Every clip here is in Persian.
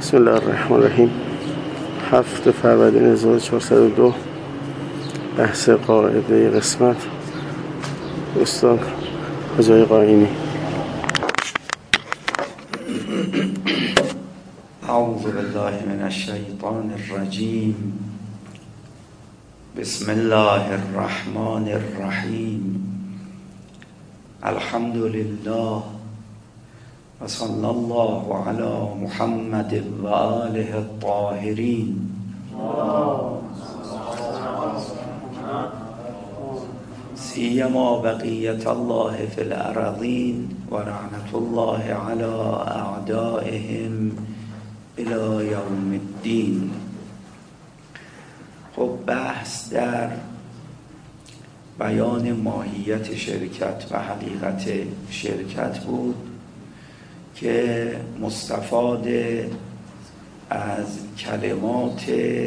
بسم الله الرحمن الرحیم. 7 فروردین 1402 بحث قاعده قسمت استاد حجای قائمی. اعوذ بالله من الشیطان الرجیم. بسم الله الرحمن الرحیم. الحمد لله و صلی الله علی محمد و آله الطاهرین. سیما بقیت الله فی الارضین و لعنت الله علی اعدائهم الی یوم الدین. خب بحث در بیان ماهیت شرکت و حقیقت شرکت بود که مستفاد از کلمات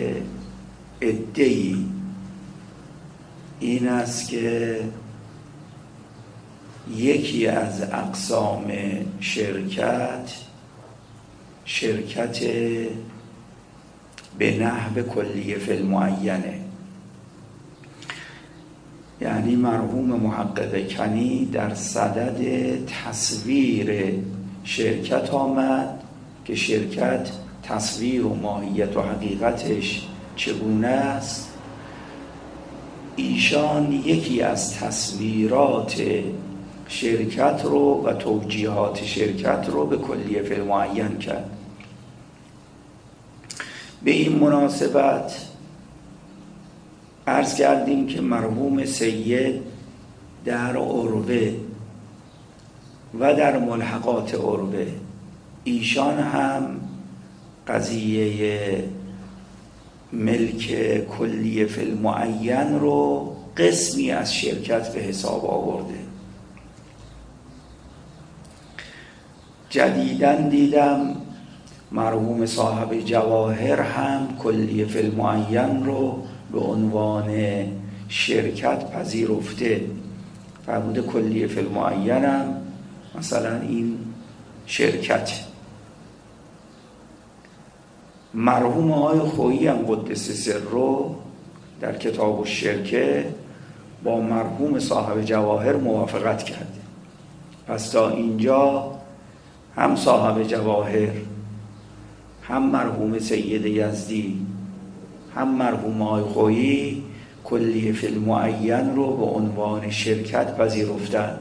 ادعی این است که یکی از اقسام شرکت به نحو کلیه فی المعینه. یعنی مرحوم محقق کنی در صدد تصویر شرکت آمد که شرکت تصویر و ماهیت و حقیقتش چگونه است. ایشان یکی از تصویرات شرکت رو و توجیهات شرکت رو به کلیه فی المعین کرد. به این مناسبت عرض کردیم که مرحوم سید در عروه و در ملحقات عروه ایشان هم قضیه ملک کلیه فی المعین رو قسمی از شرکت به حساب آورده. جدیداً دیدم مرحوم صاحب جواهر هم کلیه فی المعین رو به عنوان شرکت پذیرفته. فرموده کلیه فی المعین هم مثلا این شرکت. مرحوم آقای خویی هم قدس سره در کتاب الشرکه با مرحوم صاحب جواهر موافقت کرده. پس تا اینجا هم صاحب جواهر، هم مرحوم سید یزدی، هم مرحوم آقای خویی کلیه فی المعین رو به عنوان شرکت پذیرفتن.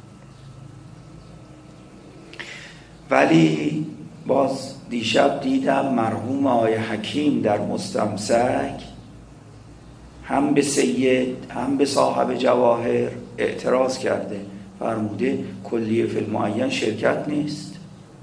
ولی باز دیشب دیدم مرحوم آقای حکیم در مستمسک هم به سید هم به صاحب جواهر اعتراض کرده. فرموده کلیه فی المعین شرکت نیست.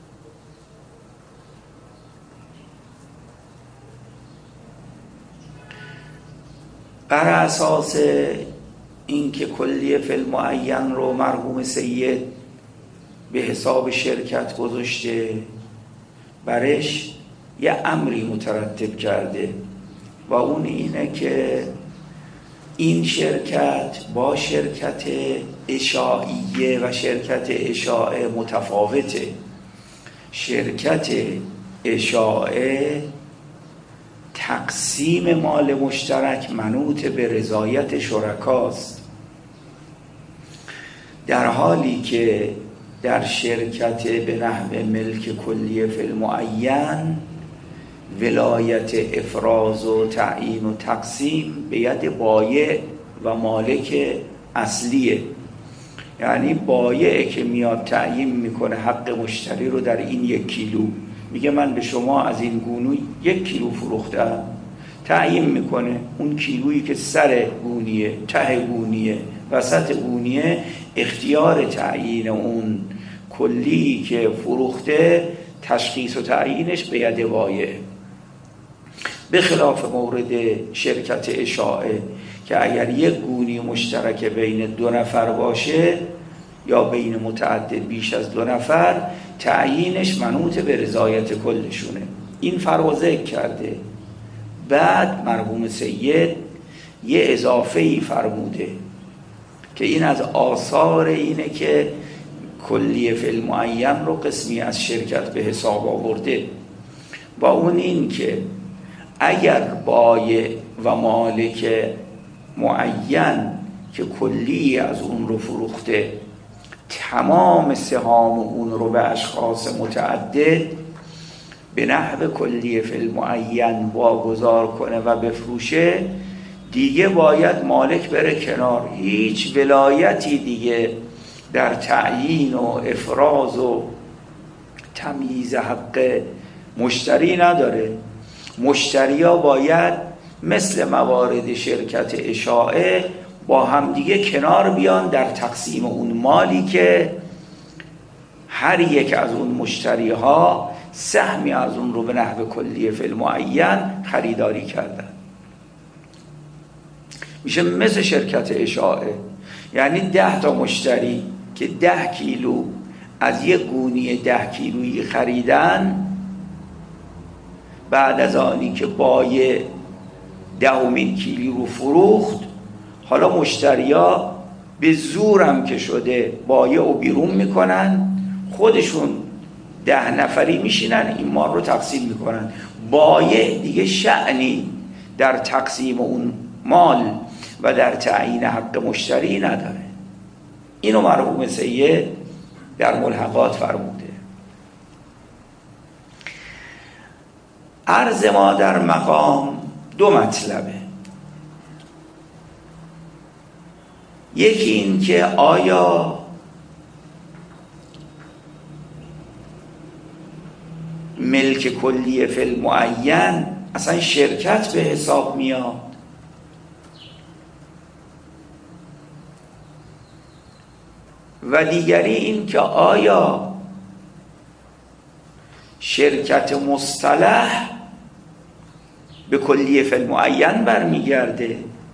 بر اساس اینکه کلیه فی المعین رو مرحوم سید به حساب شرکت گذاشته، برش یه امری مترتب کرده و اون اینه که این شرکت با شرکت اشاعیه و شرکت اشاعه متفاوته. شرکت اشاعه تقسیم مال مشترک منوط به رضایت شرکاست، در حالی که در شرکت به نحو ملک کلیه فی المعین ولایت افراز و تعیین و تقسیم به ید بایع و مالک اصلیه. یعنی بایعه که میاد تعیین میکنه حق مشتری رو در این 1 کیلو، میگه من به شما از این گونو 1 کیلو فروختم. تعیین میکنه اون کیلویی که سر گونیه، ته گونیه، وسط گونیه، اختیار تعیین اون کلی که فروخته تشخیص و تعیینش به ید بایع. به خلاف مورد شرکت اشاعه که اگر 1 گونی مشترک بین 2 نفر باشه یا بین متعدد بیش از 2 نفر، تعیینش منوط به رضایت کلشونه. این فرق ذکر کرده. بعد مرحوم سید یه اضافه‌ای فرموده که این از آثار اینه که کلیه فی المعین رو قسمی از شرکت به حساب آورده. با اون این که اگر بایع و مالک معین که کلی از اون رو فروخته تمام سهام اون رو به اشخاص متعدد به نحو کلی فی المعین واگذار کنه و بفروشه، دیگه باید مالک بره کنار. هیچ ولایتی دیگه در تعیین و افراز و تمییز حق مشتری نداره. مشتریا باید مثل موارد شرکت اشاعه با هم دیگه کنار بیان در تقسیم اون مالی که هر یک از اون مشتری ها سهمی از اون رو به نحو کلی فی المعین خریداری کردن. میشه مثل شرکت اشاعه، یعنی 10 تا مشتری که 10 کیلو از یک گونی 10 کیلویی خریدن، بعد از آنی که بایع 10مین کیلو رو فروخت، حالا مشتریا به زورم که شده بایع رو بیرون میکنن، خودشون 10 نفری میشینن این مال رو تقسیم میکنن. بایع دیگه شأنی در تقسیم اون مال و در تعیین حق مشتری نداره. اینو مرحوم سید در ملحقات فرموده. عرض ما در مقام 2 مطلبه. یکی این که آیا ملک کلی فی المعین اصلا شرکت به حساب میاد، و دیگری این که آیا شرکت مصطلح به کلی فی المعین برمیگرده.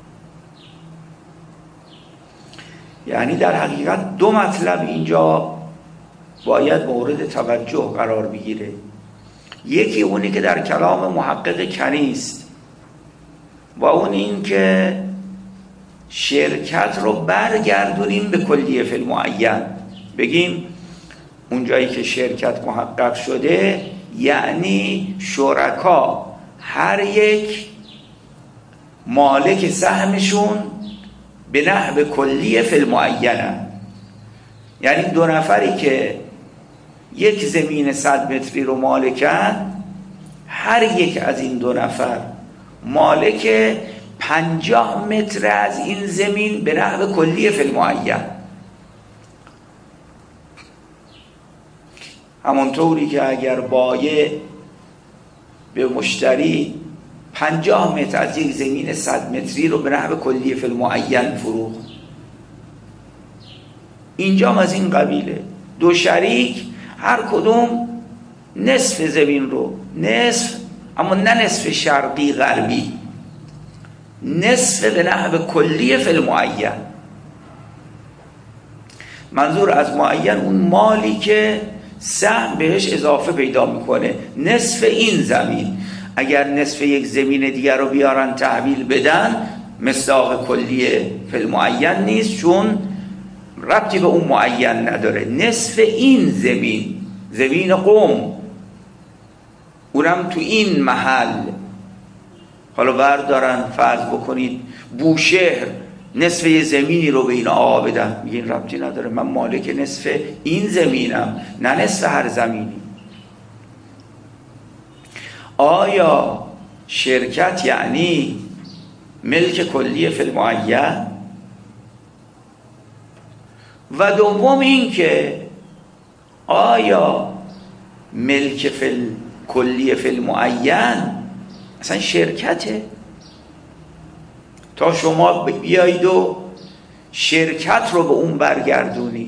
یعنی در حقیقت 2 مطلب اینجا باید مورد توجه قرار بگیره. یکی اونی که در کلام محقق کنی است و اون این که شرکت رو برگردونیم به کلی فی المعین، بگیم اونجایی که شرکت محقق شده یعنی شرکا هر یک مالک سهمشون به نحو کلی فی المعین، یعنی 2 نفری که یک زمین 100 متری رو مالکن، هر یک از این 2 نفر مالک 50 متر از این زمین به نحو کلی فی المعین. همونطوری که اگر بایع به مشتری 50 متر از یک زمین 100 متری رو به نحو کلی فی المعین فروخت، اینجا از این قبیله 2 شریک هر کدوم نصف زمین رو، نصف، اما نه نصف شرقی غربی، نصف به نحو کلی فی المعین. منظور از معین اون مالی که سهم بهش اضافه پیدا میکنه. نصف این زمین، اگر نصف یک زمین دیگر رو بیارن تحویل بدن، مصداق کلی فی المعین نیست، چون ربطی به اون معین نداره. نصف این زمین، زمین قم، اونم تو این محل، حالا بردارن فرض بکنید بوشهر نصف یه زمینی رو به این آقا بدن، میگه این ربطی نداره، من مالک نصف این زمینم، نه نصف هر زمینی. آیا شرکت یعنی ملک کلی فی المعین؟ و دوم این که آیا ملک کلی فی المعین اصلا شرکته تا شما بیایید و شرکت رو به اون برگردونید؟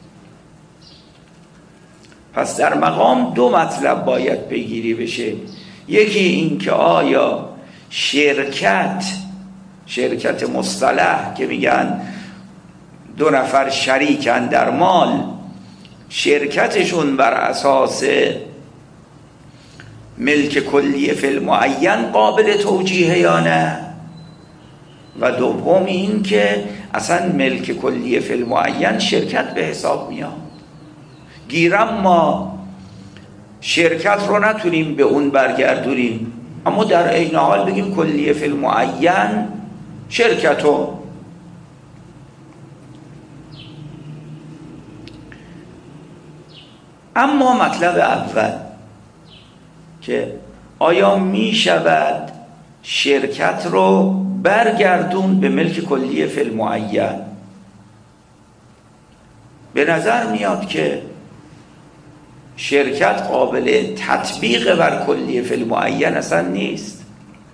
پس در مقام 2 مطلب باید پیگیری بشه. یکی این که آیا شرکت مصطلح که میگن 2 نفر شریکن در مال، شرکتشون بر اساس ملک کلی فی المعین قابل توجیه یا نه؟ و دوم این که اصلا ملک کلی فی المعین شرکت به حساب میاد. گیرم ما شرکت رو نتونیم به اون برگردونیم، اما در عین حال بگیم کلیه فی المعین شرکتو. اما مطلب اول که آیا می شود شرکت رو برگردون به ملک کلیه فی المعین؟ به نظر میاد که شرکت قابل تطبیق بر کلیه فی المعین اصلا نیست،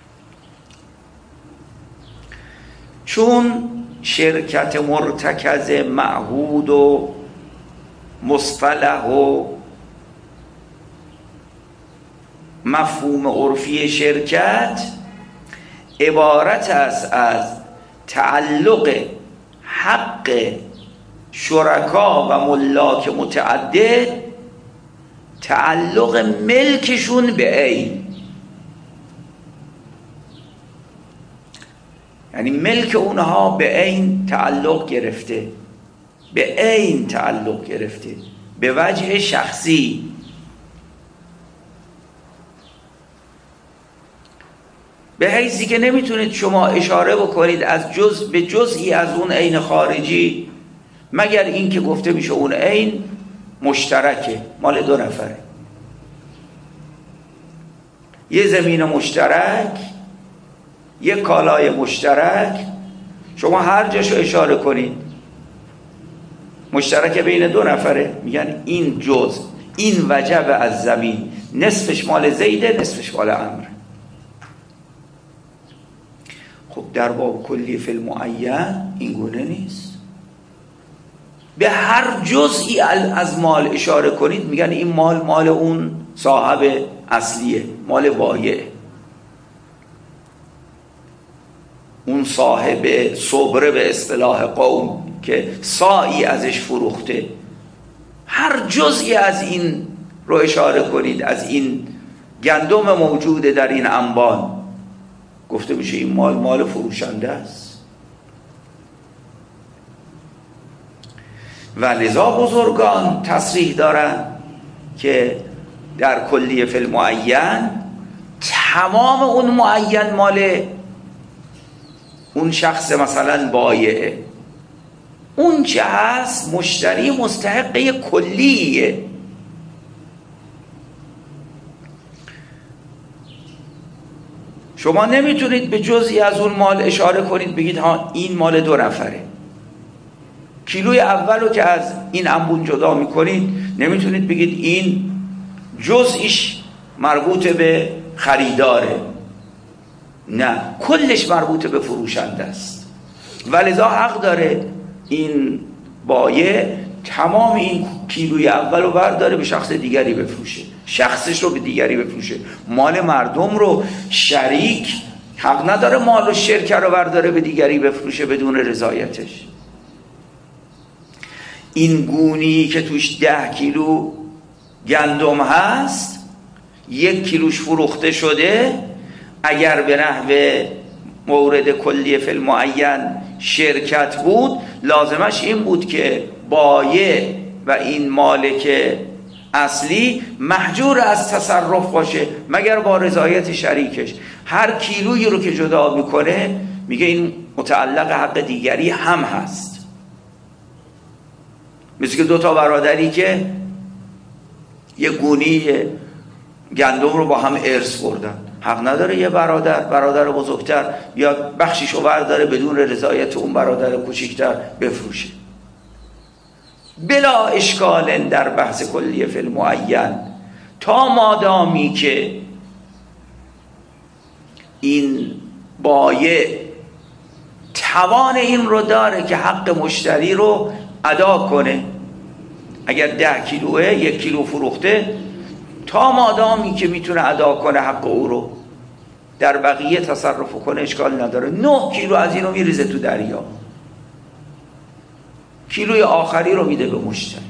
چون شرکت مرتکز معهود و مصطلح و مفهوم عرفی شرکت عبارت است از تعلق حق شرکا و ملاک متعدد، تعلق ملکشون به عین، یعنی ملک اونها به عین تعلق گرفته، به عین تعلق گرفته به وجه شخصی. به حیثی که نمیتونید شما اشاره بکنید از به جزئی از اون عین خارجی، مگر این که گفته میشه اون عین مشترکه، مال دو نفره، یه زمین مشترک، یه کالای مشترک، شما هر جاشو اشاره کنید مشترک بین دو نفره، میگن این جزء، این وجب از زمین، نصفش مال زیده، نصفش مال عمرو. خب در باب کلی فی المعین این گونه نیست، به هر جزئی از مال اشاره کنید میگن این مال اون صاحب اصلیه، مال بایع، اون صاحب صبره به اصطلاح قوم که ساعی ازش فروخته. هر جزئی از این رو اشاره کنید، از این گندم موجود در این انبان، گفته میشه این مال فروشنده است. و لذا بزرگان تصریح دارن که در کلیه فی المعین تمام اون معین مال اون شخص مثلا بایعه، اون چه هست مشتری مستحقه کلیه. شما نمیتونید به جزئی از اون مال اشاره کنید بگید ها این مال دو نفره. کیلوی اول رو که از این انبون جدا میکنید نمیتونید بگید این جزئیش مربوط به خریداره، نه، کلش مربوط به فروشنده است. ولذا حق داره این بایع تمام این کیلوی اول رو برداره به شخص دیگری بفروشه، شخصش رو به دیگری بفروشه. مال مردم رو شریک حق نداره مال و شرکه رو برداره به دیگری بفروشه بدون رضایتش. این گونی که توش 10 کیلو گندم هست، 1 کیلوش فروخته شده، اگر به نحو مورد کلیه فی المعین شرکت بود، لازمش این بود که بایع و این مالک اصلی محجور از تصرف باشه مگر با رضایت شریکش. هر کیلویی رو که جدا میکنه میگه این متعلق حق دیگری هم هست. مثل که 2 تا برادری که یه گونی گندم رو با هم ارث بردن، حق نداره یه برادر بزرگتر بیاد بخشیشو برداره بدون رضایت اون برادر کوچیکتر بفروشه. بلا اشکال در بحث کلیه فی المعین، تا مادامی که این بایع توان این رو داره که حق مشتری رو ادا کنه، اگر 10 کیلوه 1 کیلو فروخته، تا مادامی که میتونه ادا کنه حق او رو، در بقیه تصرف کنه اشکال نداره. 9 کیلو از اینو میریزه تو دریا، کیلوی آخری رو میده به مشتری.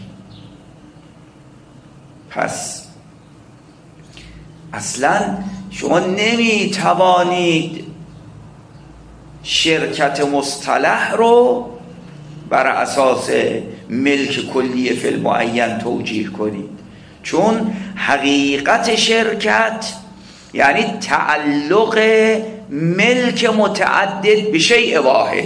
پس اصلا شما نمیتوانید شرکت مصطلح رو بر اساس ملک کلیه فی المعین توجیه کنید، چون حقیقت شرکت یعنی تعلق ملک متعدد به شیء واحد.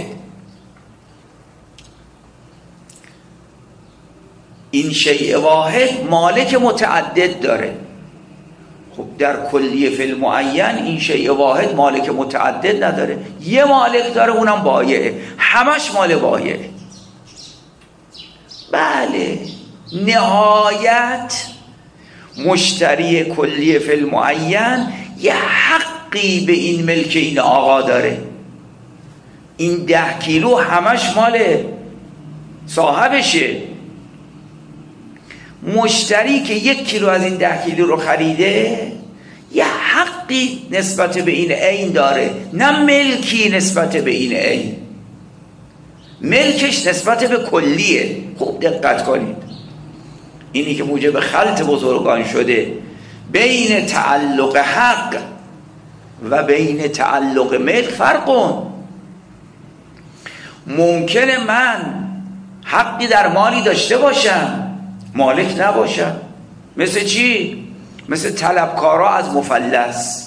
این شیء واحد مالک متعدد داره. خب در کلیه فی المعین این شیء واحد مالک متعدد نداره، یه مالک داره، اونم بایعه، همش مال بایعه. بله، نهایت مشتری کلیه فی المعین یه حقی به این ملک این آقا داره. این 10 کیلو همش مال صاحبشه. مشتری که 1 کیلو از این 10 کیلو رو خریده یه حقی نسبت به این عین داره، نه ملکی نسبت به این عین. ملکش نسبت به کلیه. خوب دقت کنید، اینی که موجب خلط بزرگان شده بین تعلق حق و بین تعلق ملک فرقون. ممکنه من حقی در مالی داشته باشم مالک نباشم. مثل چی؟ مثل طلبکارا از مفلس.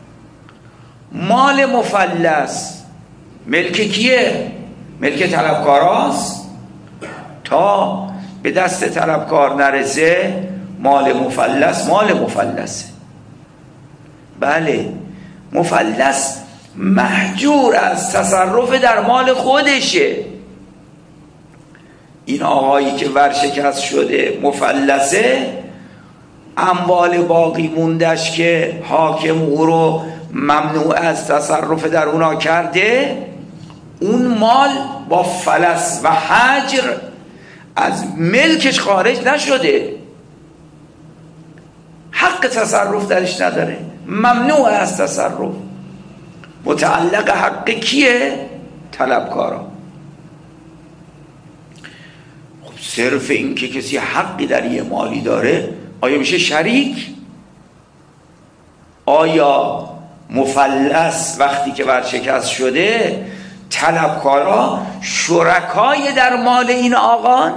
مال مفلس ملک کیه؟ ملک طلبکاراست. تا به دست طلبکار نرسه مال مفلس مال مفلسه. بله، مفلس محجور از تصرف در مال خودشه. این آقایی که ورشکست شده مفلسه، اموال باقی موندش که حاکم او رو ممنوع از تصرف در اونا کرده، اون مال با فلس و حجر از ملکش خارج نشده، حق تصرف درش نداره، ممنوع از تصرف. متعلق حق کیه؟ طلبکارا. خب صرف این که کسی حقی در یه مالی داره آیا میشه شریک؟ آیا مفلس وقتی که ورشکست شده طلبکارا شرکای در مال این آقان؟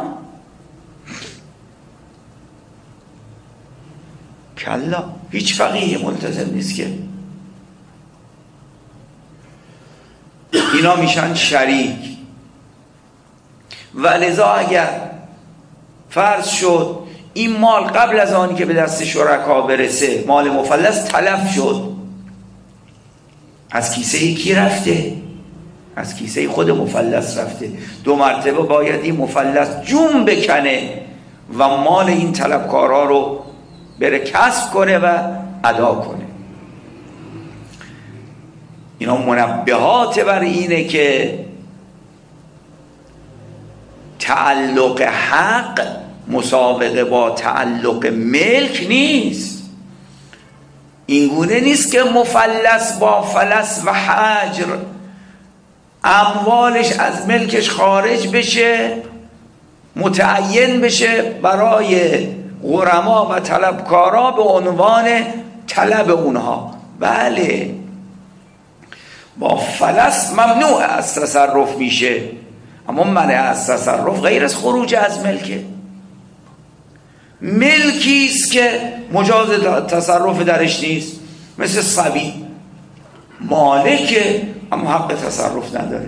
کلا، هیچ فقیه ملتزم نیست که. اینا میشن شریک. و لذا اگر فرض شد این مال قبل از آنی که به دست شرکا برسه مال مفلس تلف شد، از کیسه کی رفته؟ از کیسه خود مفلس رفته. 2 مرتبه باید این مفلس جون بکنه و مال این طلبکارا رو بره کسب کنه و ادا کنه. اینا منبهات بر اینه که تعلق حق مسابقه با تعلق ملک نیست. اینگونه نیست که مفلس با فلس و حجر اموالش از ملکش خارج بشه، متعین بشه برای غرما و طلبکارا به عنوان طلب اونها. بله، با فلس ممنوع از تصرف میشه، اما منع از تصرف غیر از خروج از ملکه. ملکی است که مجاز تصرف درش نیست، مثل صبی مالکه اما حق تصرف نداره،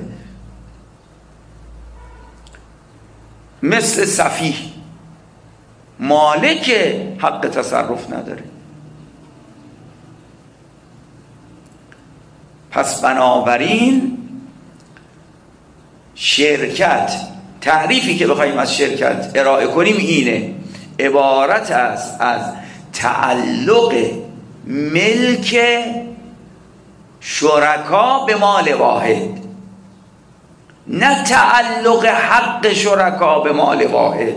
مثل سفیه مالکه حق تصرف نداره. پس بنابراین شرکت، تعریفی که بخوایم از شرکت ارائه کنیم اینه: عبارت است از تعلق ملک شرکا به مال واحد، نه تعلق حق شرکا به مال واحد.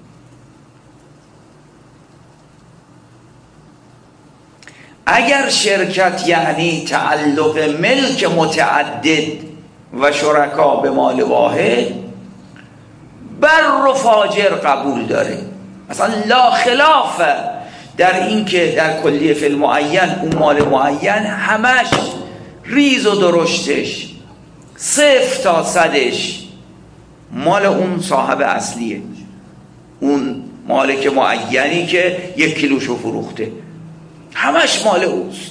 اگر شرکت یعنی تعلق ملک متعدد و شرکا به مال واحد، بر و فاجر قبول داره. مثلا لا خلاف در این که در کلیه فی المعین اون مال معین همش ریز و درشتش 0 تا 100ش مال اون صاحب اصلیه، اون مالک معینی که 1 کیلوشو فروخته، همش مال اوست.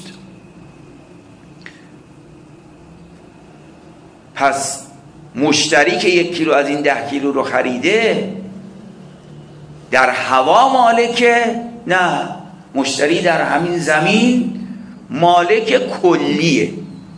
پس مشتری که 1 کیلو از این 10 کیلو رو خریده در هوا مالکه؟ نه، مشتری در همین زمین مالک کلیه.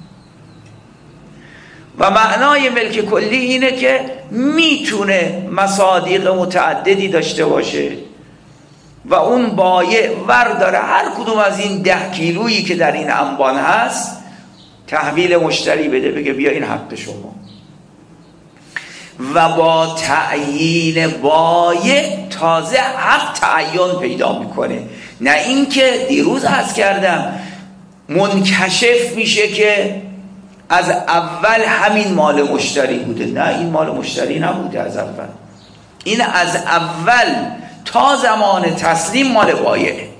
و معنای ملک کلی اینه که میتونه مصادیق متعددی داشته باشه و اون بایع ورداره هر کدوم از این 10 کیلویی که در این انبان هست تحویل مشتری بده، بگه بیا این حق شما. و با تعیین بایع تازه حق تعین پیدا میکنه، نه اینکه دیروز عرض کردم منکشف میشه که از اول همین مال مشتری بوده. نه، این مال مشتری نبوده از اول، این از اول تا زمان تسلیم مال بایعه.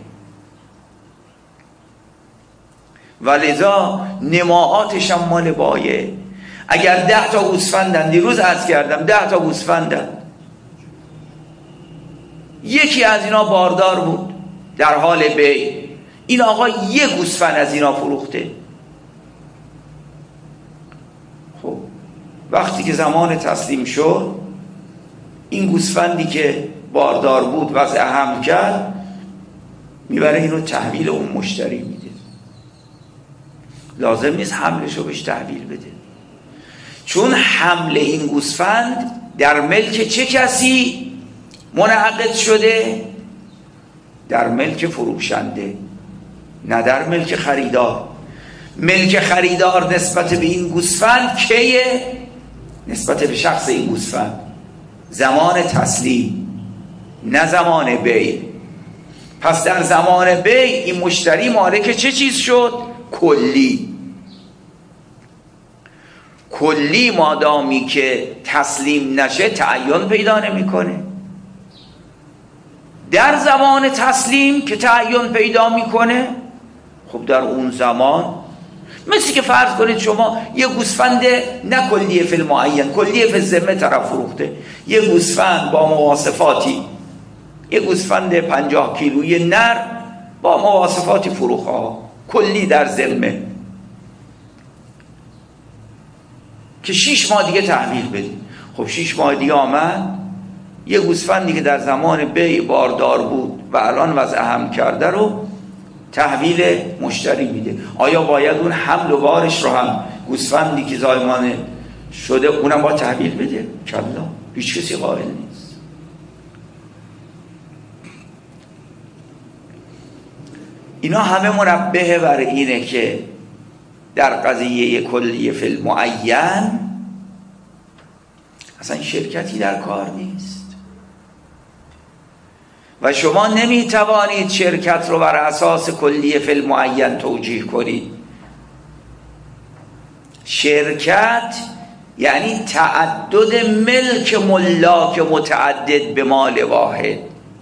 و لذا نماعاتش هم مال بایعه. اگر 10 تا گوسفندن، دیروز عرض کردم 10 تا گوسفندن، یکی از اینا باردار بود در حال بیع، این آقا 1 گوسفند از اینا فروخته. خب وقتی که زمان تسلیم شد، این گوسفندی که باردار بود وضع حمل کرد، میبره اینو تحویل اون مشتری میده. لازم نیست حملشو بهش تحویل بده، چون حمل این گوسفند در ملک چه کسی منعقد شده؟ در ملک فروشنده، نه در ملک خریدار. ملک خریدار نسبت به این گوسفند کیه؟ نسبت به شخص این گوسفند، زمان تسلیم، نه زمان بیع. پس در زمان بیع این مشتری مالک چه چیز شد؟ کلی. کلی مادامی که تسلیم نشه تعین پیدا نمیکنه. در زمان تسلیم که تعین پیدا میکنه، خب در اون زمان مثل که فرض کنید شما یه گوسفند نه کلیه فی المعین، کلیه فی الذمه طرف فروخته، یه گوسفند با مواصفاتی، یه گوسفند 50 کیلویی نر با مواصفاتی فروخته کلی در ذمه که 6 ماه دیگه تحویل بدید. خب 6 ماه دیگه آمد یه گوسفندی که در زمان بیع باردار بود و الان وضع حمل کرده رو تحویل مشتری میده. آیا باید اون حمل و بارش رو هم گوسفندی که زایمان شده اونم با تحویل بده؟ کلا، هیچ کسی قائل نیست. اینا همه منبه بر اینه که در قضیه کلیه فی المعین اصلا شرکتی در کار نیست و شما نمیتوانید شرکت رو بر اساس کلیه فی المعین توجیه کنید. شرکت یعنی تعدد ملک ملاک متعدد به مال واحد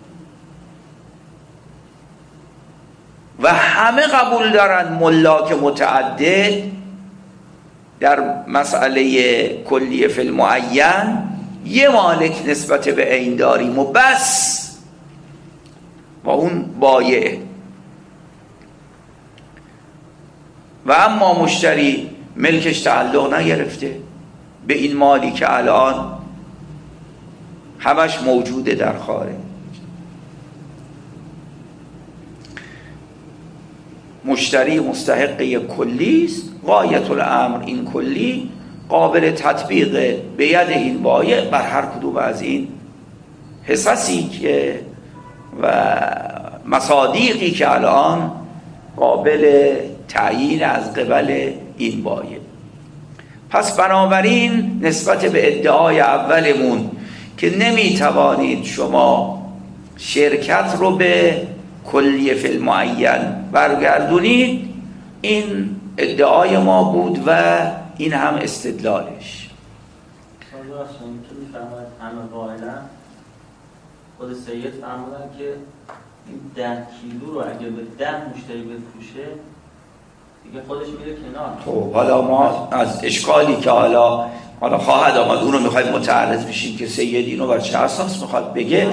و همه قبول دارن ملاک متعدد در مسئله کلیه فی المعین یه مالک نسبت به عین داریم و بس، و اون بایع. و اما مشتری ملکش تعلق نگرفته به این مالی که الان همش موجوده در خارج. مشتری مستحق یک کلی است، غایت الامر این کلی قابل تطبیق به ید این بایع بر هر کدوم از این حصصی که و مصادیقی که الان قابل تعیین از قبل این بایع. پس بنابراین نسبت به ادعای اولمون که نمیتوانید شما شرکت رو به کلیه فی المعین برگردونید، این ادعای ما بود و این هم استدلالش. همه قائلا خود سید فرمودن که این 10 کیلو رو اگه به 10 مشتری بفروشه دیگه خودش میره کنار. خب حالا ما از اشکالی که حالا حالا خواهد آمد اونو میخوایم متعرض بشیم که سید اینو بر چه اساس میخواد بگه.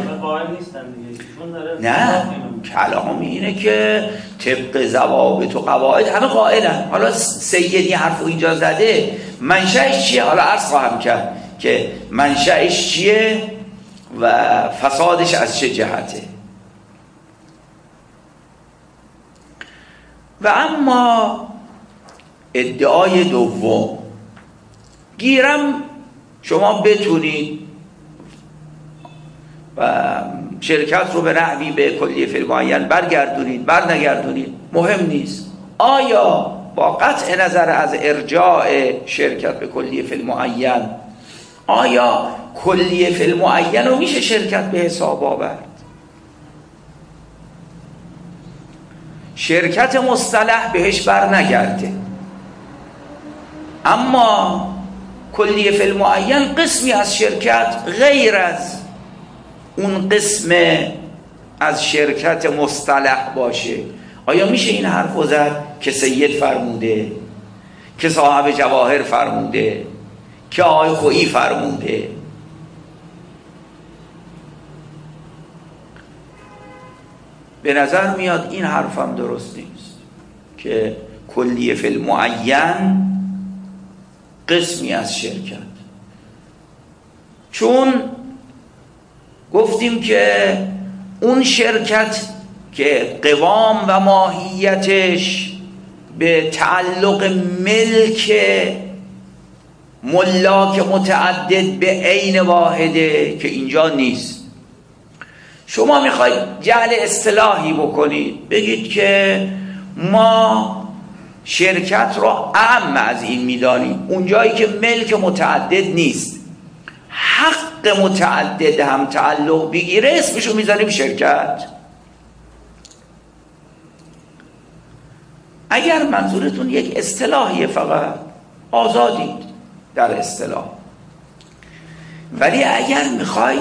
نه کلام اینه که طبق ضوابط و قواعد همه قائلن. حالا سیدی حرفو اینجا زده منشأش چیه؟ حالا عرض خواهم کرد که منشأش چیه و فسادش از چه جهته. و اما ادعای دوم، گیرم شما بتونید و شرکت رو به نحوی به کلیه فعل معین برگردونید برنگردونید مهم نیست. آیا با قطع نظر از ارجاع شرکت به کلیه فعل معین، آیا کلیه فعل معین رو میشه شرکت به حساب آورد؟ شرکت مصطلح بهش بر نگرده، اما کلیه فعل معین قسمی از شرکت غیر از اون قسم از شرکت مصطلح باشه. آیا میشه این حرف زد که سید فرموده، که صاحب جواهر فرموده، که آقای خویی فرموده؟ به نظر میاد این حرفم درست نیست که کلیه فعل معین قسمی از شرکت، چون گفتیم که اون شرکت که قوام و ماهیتش به تعلق ملک ملاک متعدد به عین واحده که اینجا نیست. شما میخواید جعل اصطلاحی بکنید، بگید که ما شرکت رو اعم از این میدانیم، اونجایی که ملک متعدد نیست حق متعدد هم تعلق بگیره اسمشو میذاریم شرکت. اگر منظورتون یک اصطلاحیه فقط آزادید در اصطلاح، ولی اگر میخوای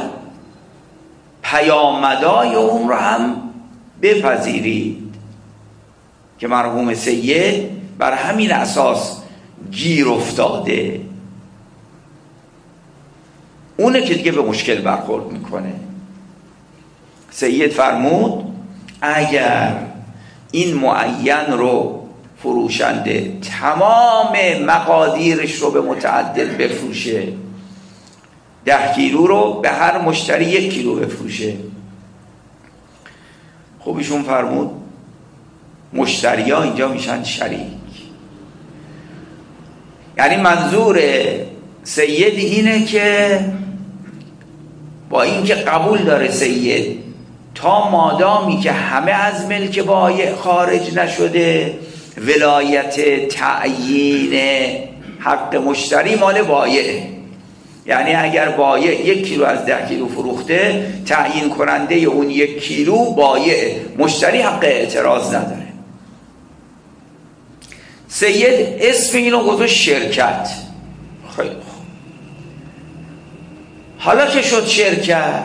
پیامدهای اون رو هم بپذیرید که مرحوم سید بر همین اساس گیر افتاده، اونه که دیگه به مشکل برخورد میکنه. سید فرمود اگر این معین رو فروشنده تمام مقادیرش رو به متعدد بفروشه، 10 کیلو رو به هر مشتری 1 کیلو بفروشه، خب ایشون فرمود مشتری ها اینجا میشن شریک. یعنی منظور سید اینه که با اینکه قبول داره سید تا مادامی که همه از ملک بایع خارج نشده ولایت تعیین حق مشتری مال بایعه. یعنی اگر بایع 1 کیلو از 10 کیلو فروخته، تعیین کننده اون 1 کیلو بایعه، مشتری حق اعتراض نداره. سید اسم اینو گذاشت شرکت. خیلی خوب، حالا که شد شرکت،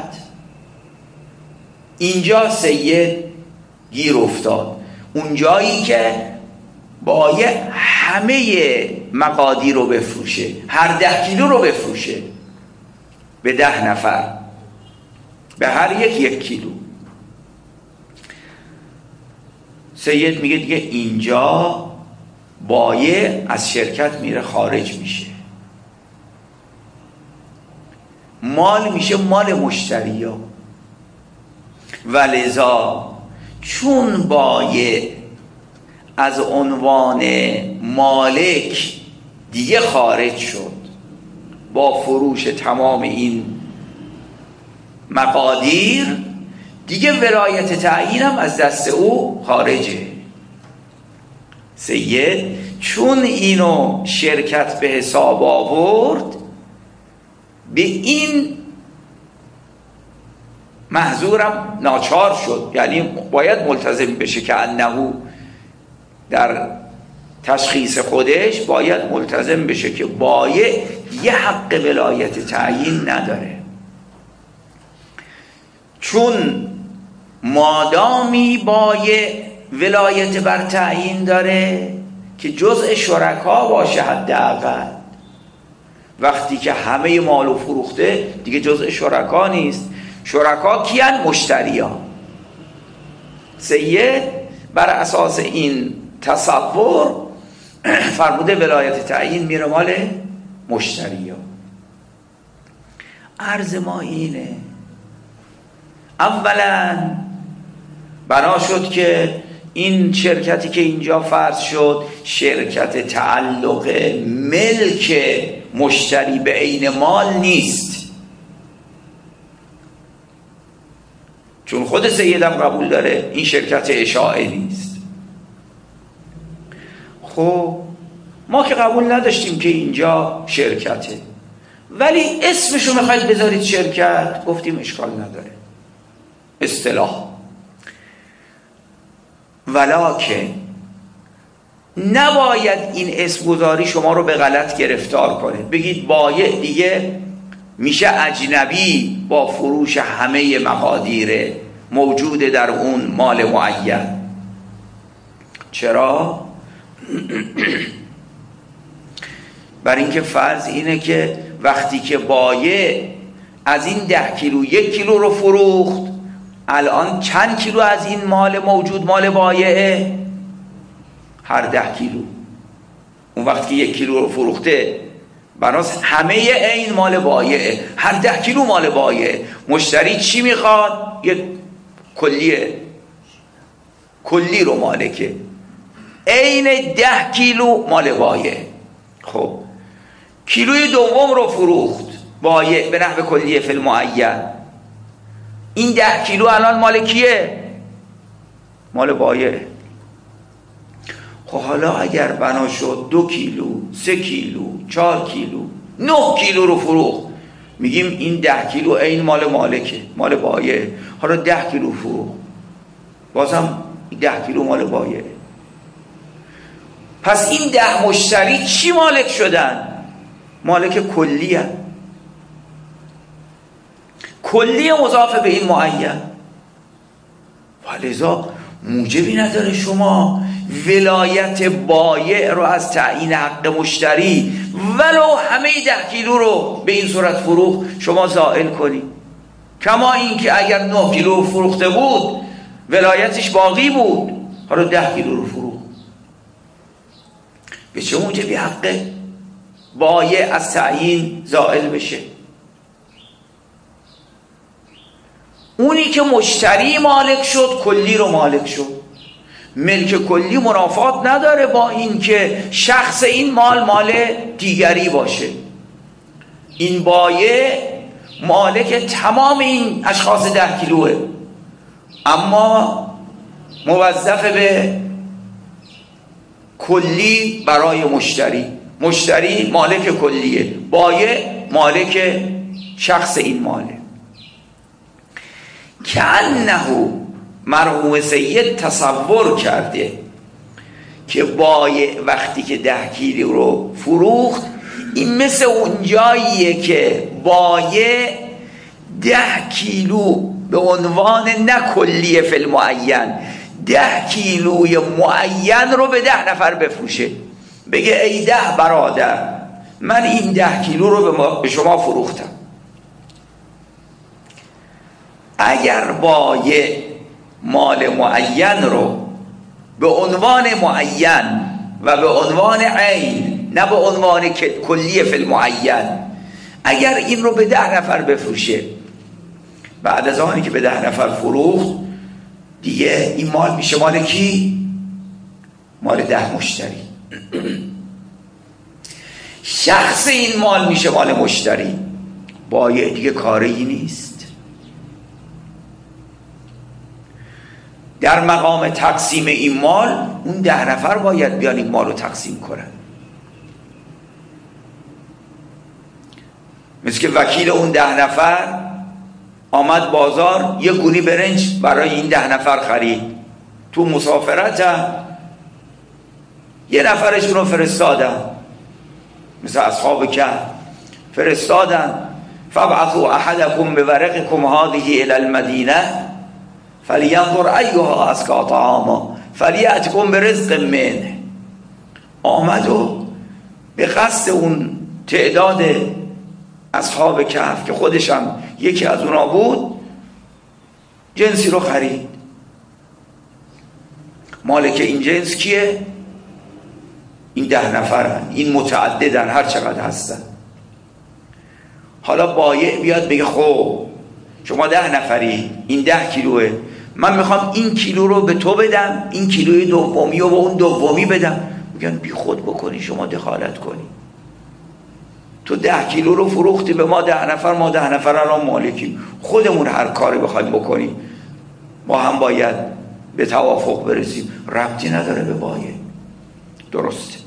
اینجا سید گیر افتاد، اونجایی که بایع همه مقادیر رو بفروشه، هر 10 کیلو رو بفروشه به 10 نفر، به هر 1 کیلو. سید میگه دیگه اینجا بایع از شرکت میره خارج میشه، مال میشه مال مشتری ها. ولذا چون بایع از عنوان مالک دیگه خارج شد با فروش تمام این مقادیر، دیگه ولایت تعیین هم از دست او خارجه. سید چون اینو شرکت به حساب آورد، به این محظورم ناچار شد، یعنی باید ملتزم بشه که انه در تشخیص خودش باید ملتزم بشه که بایع یه حق ولایت تعیین نداره، چون مادامی بایع ولایت بر تعیین داره که جزء شرکا باشه حداقل، وقتی که همه مالو فروخته دیگه جزء شرکا نیست. شرکا کیان؟ مشتریان. سید بر اساس این تصور فرموده ولایت تعیین میره مال مشتریان. عرض ما اینه، اولا بنا شد که این شرکتی که اینجا فرض شد شرکت تعلق ملک مشتری به عین مال نیست، چون خود سیدم قبول داره این شرکت اشاعه نیست. خب ما که قبول نداشتیم که اینجا شرکته، ولی اسمشو میخواید بذارید شرکت، گفتیم اشکال نداره، اصطلاح. ولکن نباید این اسم گذاری شما رو به غلط گرفتار کنه، بگید بایع دیگه میشه اجنبی با فروش همه مقادیر موجود در اون مال معین. چرا؟ برای اینکه فرض اینه که وقتی که بایع از این 10 کیلو 1 کیلو رو فروخت، الان چند کیلو از این مال موجود مال بایعه؟ هر 10 کیلو. اون وقتی که 1 کیلو رو فروخته بناس همه این مال بایعه، هر 10 کیلو مال بایعه. مشتری چی میخواد؟ یه کلی رو مالکه، این 10 کیلو مال بایعه. خب کیلوی دوم رو فروخت بایع به نحو کلیه فی المعین، این 10 کیلو الان مال کیه؟ مال بایع. خب حالا اگر بنا شد 2 کیلو 3 کیلو 4 کیلو 9 کیلو رو فروخت، میگیم این 10 کیلو این مال مالکه، مال بایع. حالا 10 کیلو فروخت، بازم 10 کیلو مال بایع. پس این 10 مشتری چی مالک شدن؟ مالک کلی هست، کلی مضاف به این معین. ولذا موجبی نداره شما ولایت بایع رو از تعیین حق مشتری ولو همه 10 کیلو رو به این صورت فروخت شما زائل کنی. کما این که اگر 9 کیلو فروخته بود ولایتش باقی بود، حالا 10 کیلو رو فروخت، به چه موجبی حق بایع از تعیین زائل بشه؟ اونی که مشتری مالک شد کلی رو مالک شد. ملک کلی منافات نداره با این که شخص این مال دیگری باشه. این بایع مالک تمام این اشخاص 10 کیلوه، اما موظف به کلی برای مشتری مالک کلیه، بایع مالک شخص این ماله. که انه مرحوم سید تصور کرده که بایع وقتی که 10 کیلو رو فروخت، این مثل اون جاییه که بایع 10 کیلو به عنوان نه کلیه فی المعین، 10 کیلوی معین رو به 10 نفر بفروشه، بگه ای 10 برادر من این 10 کیلو رو به شما فروختم. اگر بایع مال معین رو به عنوان معین و به عنوان عین نه به عنوان کلیه فی المعین، اگر این رو به 10 نفر بفروشه، بعد از آنی که به 10 نفر فروخت دیگه این مال میشه مال کی؟ مال 10 مشتری. شخص این مال میشه مال مشتری. بایع دیگه کاری نیست. در مقام تقسیم این مال اون 10 نفر باید بیان این مال رو تقسیم کنن. مثل که وکیل اون 10 نفر آمد بازار یه گونی برنج برای این 10 نفر خرید، تو مسافرت یه نفرشون رو فرستادن، مثل اصحاب کهف فرستادن فابعثوا احدکم بورقکم هذه الى المدینه فلینظر ایها ازکی طعاما فلیأتکم برزق منه. آمد و به قصد اون تعداد اصحاب کهف که خودشم یکی از اونا بود جنسی رو خرید. مالک این جنس کیه؟ این 10 نفرن، این متعددن، هر چقدر هستن. حالا بایع بیاد بگه خب شما 10 نفری، این 10 کیلوه، من میخوام این کیلو رو به تو بدم، این کیلوی دومی رو به اون دومی بدم. میگن بی خود بکنی، شما دخالت کنی، تو 10 کیلو رو فروختی به ما 10 نفر، ما 10 نفر الان مالکیم، خودمون هر کاری بخوایم بکنیم، ما هم باید به توافق برسیم، ربطی نداره به بایع. درسته.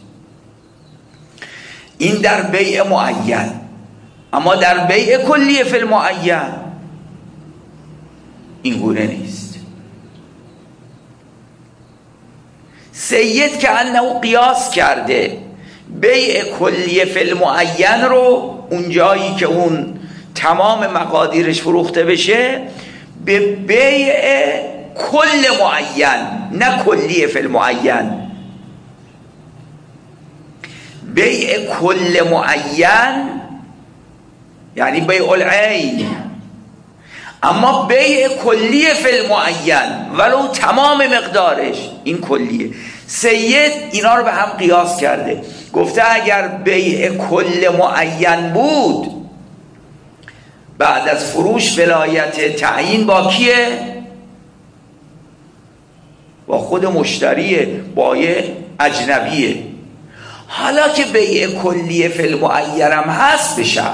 این در بیع معین. اما در بیع کلیه فی المعین این گونه نیست. سید که انه قیاس کرده بیع کلیه فی المعین رو، اون جایی که اون تمام مقادیرش فروخته بشه، به بیع کل معین، نه کلیه فی المعین. بیع کل معین یعنی بیع العین، اما بیع کلیه فی المعین ولو تمام مقدارش، این کلیه. سید اینا رو به هم قیاس کرده، گفته اگر بیع کل معین بود بعد از فروش ولایت تعیین با کیه؟ با خود مشتریه، بایع اجنبیه. حالا که بیع کلیه فی المعین هم هست، به شرط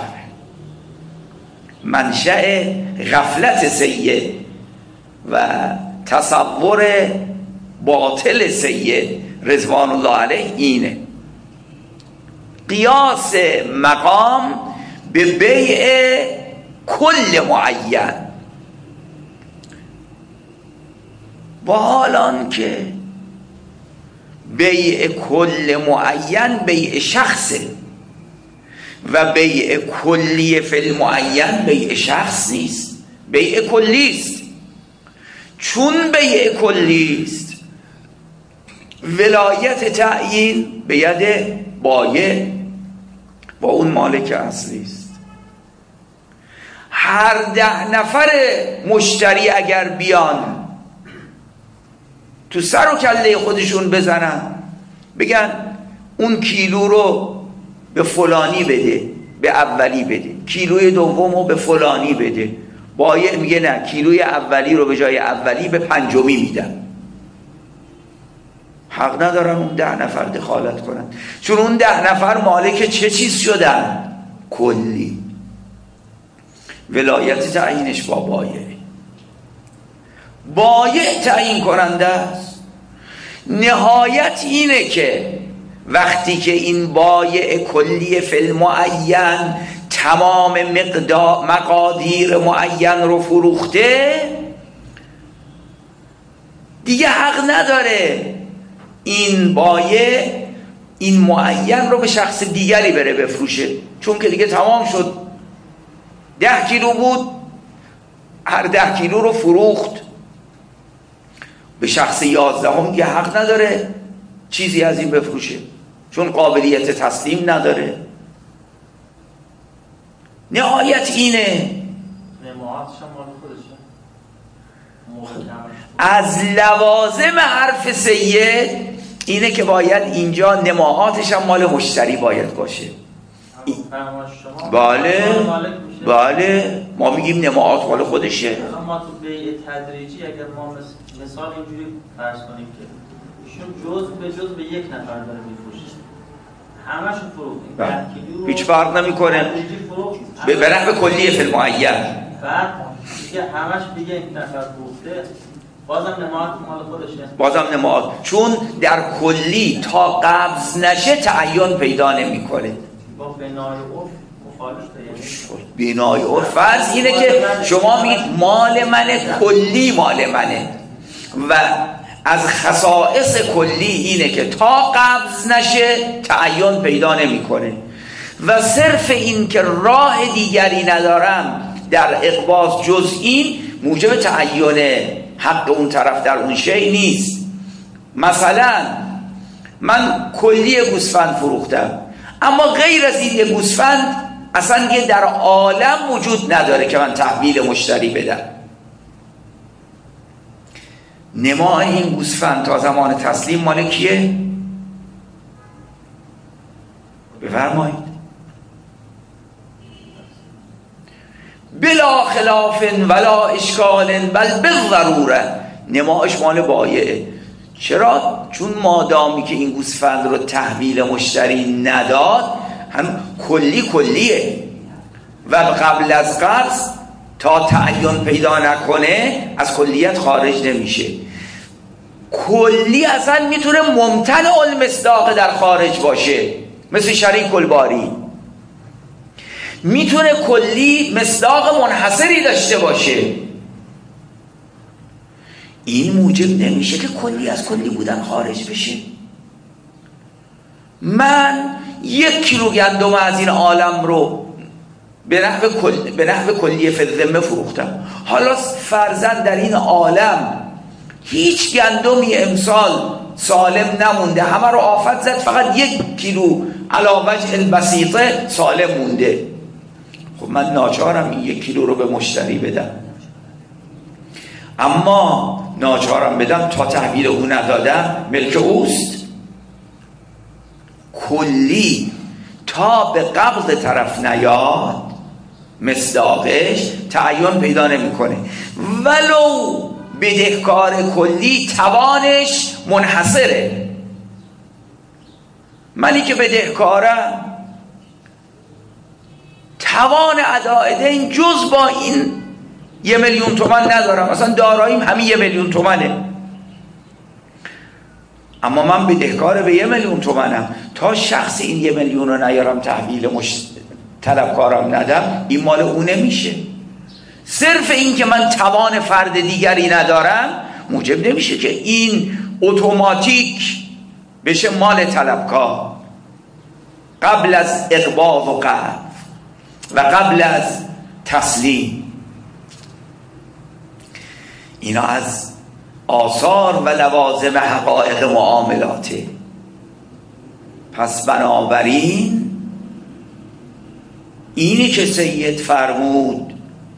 منشأ غفلت سید و تصور باطل سید رضوان الله علیه اینه، قیاس مقام به بیع کل معین. با حالان که بیع کل معین بیع شخصه و بیع کلی فی المعین بیع شخص نیست، بیع کلی است. چون بیع کلی است ولایت تعیین به ید بایع با اون مالک اصلی است. هر 10 نفر مشتری اگر بیان تو سر و کله خودشون بزنن بگن اون کیلو رو به فلانی بده، به اولی بده، کیلوی دوم رو به فلانی بده، بایع میگه نه، کیلوی اولی رو به جای اولی به پنجمی میدم، حق ندارن اون 10 نفر دخالت کنن، چون اون 10 نفر مالک چه چیز شدن؟ کلی. ولایت تعیینش با بایع، بایع تعیین کننده است. نهایت اینه که وقتی که این بایع کلی فی المعین تمام مقادیر معین رو فروخته، دیگه حق نداره این بایع این معین رو به شخص دیگری بره بفروشه، چون که دیگه تمام شد. 10 کیلو بود، هر 10 کیلو رو فروخت، به شخص 11 دیگه حق نداره چیزی از این بفروشه، چون قابلیت تسلیم نداره. نهایت اینه. از لوازم حرف سید اینه که باید اینجا نماهاتش هم مال مشتری باید باشه. بله ما میگیم نماهات مال خودشه. ما تو بیع تدریجی اگر ما مثال اینجوری فرض کنیم که ایشون جزء به یک نفر داره میفروشه، همشون فروختیم، هیچ فرق نمیکنه به نحو کلیه فی المعین، بعد دیگه همش دیگه یک نفر فروخته، بازم نماهات مال خودشه، بازم نماهات، چون در کلی تا قبض نشه تعین پیدا نمیکنه. با بنای عرف بنای عرف فرض اینه که شما میگید مال منه، کلی مال منه، و از خصائص کلی اینه که تا قبض نشه تعین پیدا نمیکنه، و صرف این که راه دیگری ندارم در اقباض جز این موجب تعین حق اون طرف در اون شیء نیست. مثلا من کلی گوسفند فروختم، اما غیر از این یه گوسفند اصلا یه در عالم وجود نداره که من تحویل مشتری بدم. نمای این گوسفند تا زمان تسلیم مال کیه؟ بفرمایید. بلا خلاف ولا اشکال بل بالضروره، نمایش مال بایعه. چرا؟ چون مادامی که این گوسفند رو تحویل مشتری نداد، هم کلیه و قبل از قرض تا تعین پیدا نکنه از کلیت خارج نمیشه. کلی اصلا میتونه ممتنع المصداق در خارج باشه، مثل شریک الباری. میتونه کلی مصداق منحصری داشته باشه. این موجب نمیشه که کلی از کلی بودن خارج بشه. من 1 کیلو گندم از این عالم رو به نحو کلی فی الذمه فروختم. حالا فرضاً در این عالم هیچ گندمی امسال سالم نمونده، همه رو آفت زد، فقط 1 کیلو علی وجه البسیطه سالم مونده. خب من ناچارم این 1 کیلو رو به مشتری بدم، اما ناچارم بدم تا تحویل او ندادم ملک اوست. کلی تا به قبض طرف نیاد مصداقش تعین پیدا نمیکنه. ولو بدهکار کلی توانش منحصره. منی که بدهکارم توان ادای دین جز با این 1,000,000 تومان ندارم، مثلا داراییم همین 1,000,000 تومانه، اما من بدهکار به 1,000,000 تومانم. تا شخص این 1,000,000 رو نیارم تحویل طلبکارم ندم، این مال او نمیشه. صرف این که من توان فرد دیگری ندارم موجب نمیشه که این اتوماتیک بشه مال طلبکار قبل از اقباض و قبض و قبل از تسلیم. اینا از آثار و لوازم حقایق معاملاته. پس بنابراین اینی که سید فرمود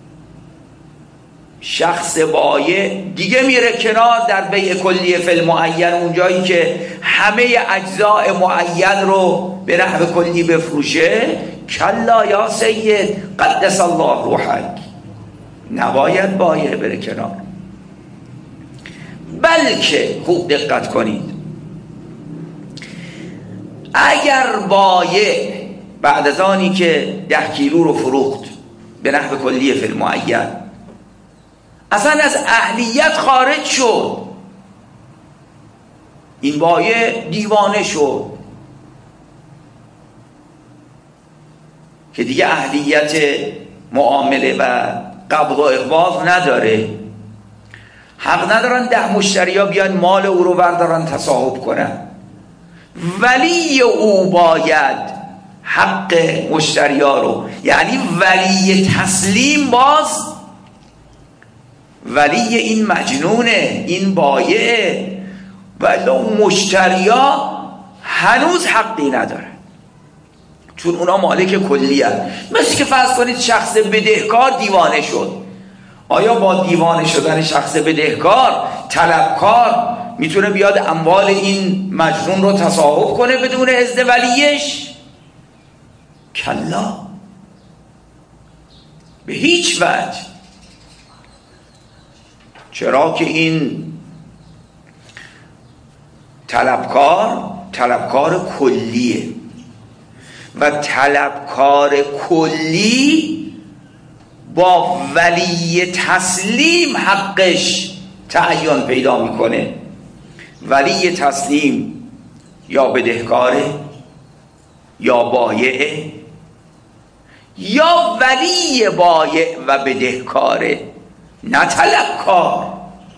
شخص بایع دیگه میره کنار در بیع کلیه فی المعین، اونجایی که همه اجزاء معین رو به نحو کلی بفروشه. کلا یا سید قدس الله روحک، نباید بایع بره کنار. بلکه خوب دقت کنید، اگر بایع بعد از آنی که 10 کیلو رو فروخت به نحو کلیه فی المعین اصلا از اهلیت خارج شد، این بایع دیوانه شد که دیگه اهلیت معامله و قبض و اقباض نداره، حق ندارن 10 مشتری ها بیان مال او رو بردارن تصاحب کنن. ولی او باید حق مشتری ها رو، یعنی ولی تسلیم، باز ولی این مجنونه، این بایع، ولی مشتری ها هنوز حقی نداره چون اونا مالک کلی هست. مثل که فرض کنید شخص بدهکار دیوانه شد. آیا با دیوانه شدن شخص بدهکار طلبکار میتونه بیاد اموال این مجنون رو تصاحب کنه بدون اذن ولیش؟ کلا، به هیچ وجه. چرا که این طلبکار کلیه و طلبکار کلی با ولی تسلیم حقش تعین پیدا میکنه. ولی تسلیم یا بدهکاره یا بایعه یا ولی بایع و بدهکاره، نه طلبکار.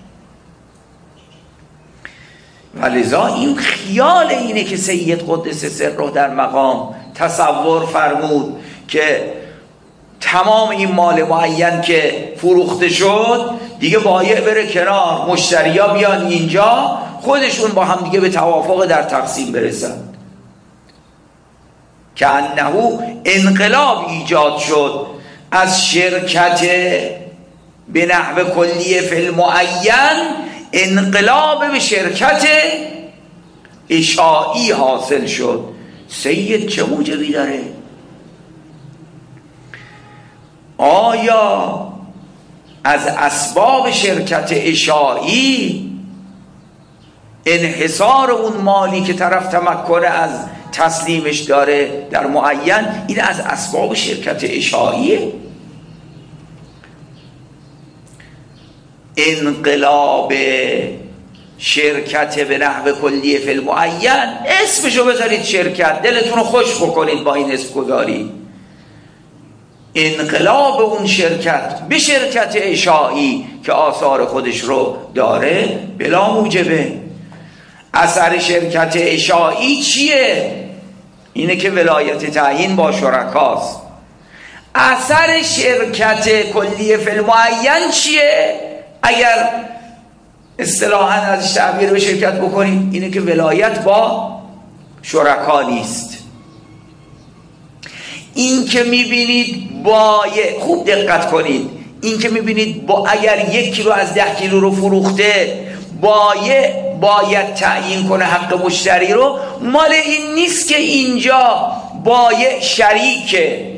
ولذا این خیال اینه که سید قدس سره در مقام تصور فرمود که تمام این مال معین که فروخته شد دیگه بایع بره کنار، مشتریا بیان اینجا، خودشون با هم دیگه به توافق در تقسیم برسن. که انه انقلاب ایجاد شد از شرکت به نحو کلیه فی المعین، انقلاب به شرکت اشاعی حاصل شد. سید چه موجبی داره؟ آیا از اسباب شرکت اشاعی انحصار اون مالی که طرف تمکن از تسلیمش داره در معین، این از اسباب شرکت اشاعیه؟ انقلاب شرکت به نحو کلیه فی المعین، اسمشو بذارید شرکت، دلتون رو خوش بکنید با این اسم گذاری. انقلاب اون شرکت به شرکت اشاعی که آثار خودش رو داره بلا موجبه. اثر شرکت اشاعی چیه؟ اینه که ولایت تعیین با شرکاست. اثر شرکت کلیه فی المعین چیه؟ اگر اصطلاحاً ازش تعبیر به شرکت بکنیم، اینه که ولایت با شرکا نیست. این که میبینید خوب دقت کنید، این که میبینید اگر 1 کیلو از 10 کیلو رو فروخته باید تعیین کنه حق مشتری رو، مال این نیست که اینجا بایع شریکه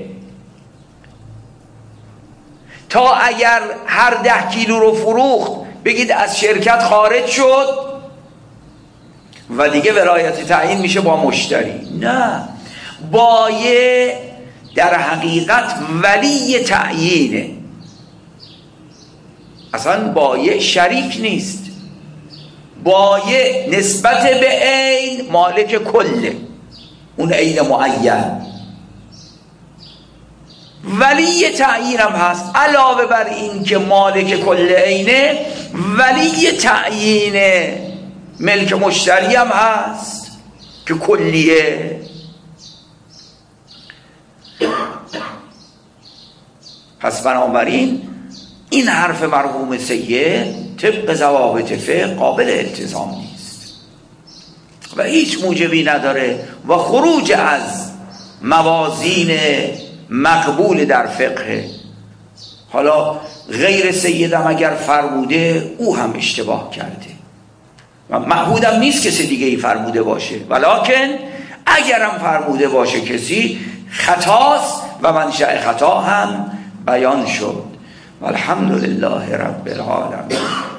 تا اگر هر 10 کیلو رو فروخت بگید از شرکت خارج شد و دیگه ولایت تعیین میشه با مشتری. نه، بایع در حقیقت ولی تعیینه، اصلا بایع شریک نیست. بایع نسبت به عین مالک کله، اون عین معین. ولی تعیین هم هست، علاوه بر این که مالک کل عینه، ولی تعیین ملک مشتری هم هست که کلیه. پس بنابراین این حرف مرحوم سید طبق ضوابط فقه قابل التزام نیست و هیچ موجبی نداره و خروج از موازین مقبول در فقه. حالا غیر سیدم اگر فرموده او هم اشتباه کرده و معهودم نیست کسی دیگه ای فرموده باشه، ولکن اگرم فرموده باشه کسی، خطاست و منشأ خطا هم بیان شد. والحمدلله رب العالمین.